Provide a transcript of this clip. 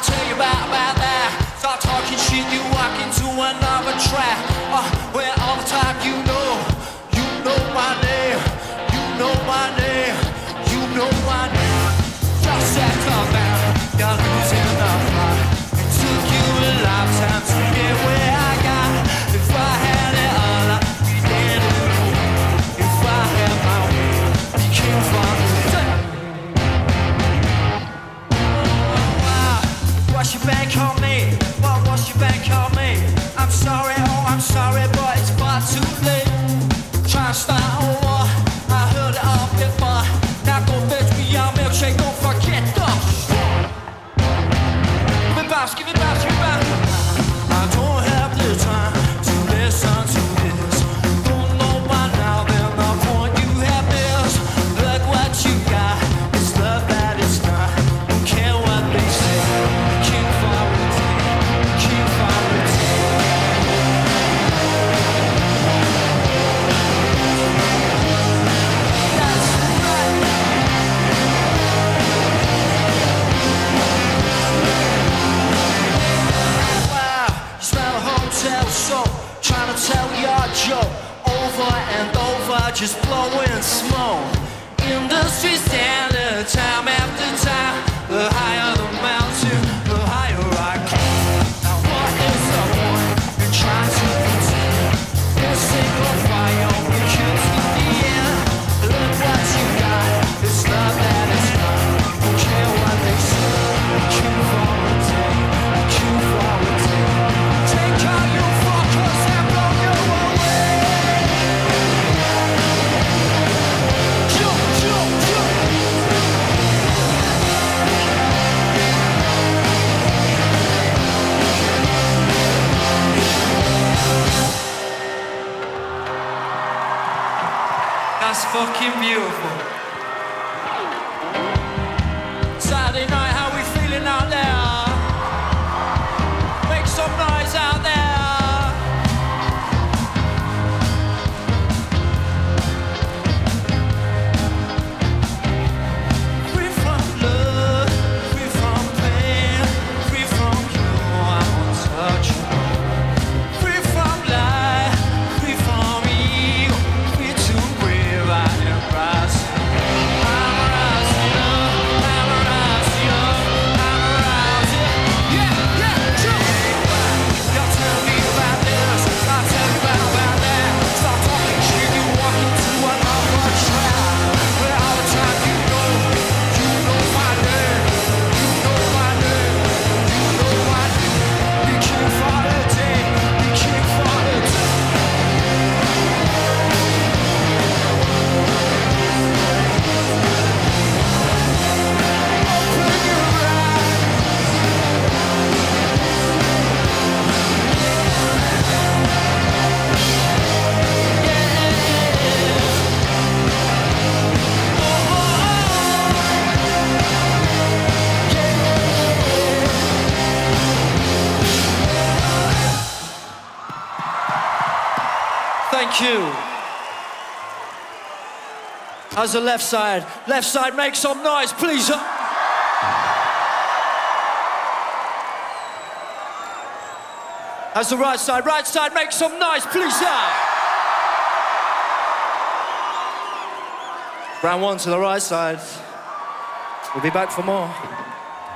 tell you about that. Start talking shit, you walk into another trap. Where all the time you know my name, you know my name, you know my name. Just set up now, you're losing the fight. It took you a lifetime to get where I got. If I had it all, I'd be dead alone. If I had my way, you can't find me. What's your bank on me? What's your bank on me? I'm sorry, oh I'm sorry, but it's far too late. Try to start a war, I heard it all before. Now go fetch me your milkshake, don't forget the Give it bounce, give it bounce, give it bounce. I don't have the time to listen to this. Don't know by now, then the point you have missed. Look what you got, it's love that it's not. Don't care what they say. Trying to tell your joke over and over, just blowing smoke. Industry standard, time after time. The higher the mountain, the higher I climb. Now what is the point in trying to pretend? This single fire we kill to the end. Look what you got, it's love that is not. Don't care what they say. Queue for a day, queue for a day. Take all your fuckers and blow you away. Jump, jump, jump. That's fucking beautiful. Saturday night, how we feeling out there? Make some noise out there. Free from love, free from pain, free from you, I won't touch you. Free from life, free from evil, free to breathe, I am rising. I'm rising up, I'm rising up, I'm rising. Yeah, yeah, true. Y'all tell me about this, I'll tell you about that. Stop talking shit, you walk into another trap. Where all the time you know my name, you know my name, you know my name. Be king for the day, be king for the day. Open your eyes. Thank you. How's the left side? Left side, make some noise, please. How's the right side? Right side, make some noise, please. Round one to the right side. We'll be back for more.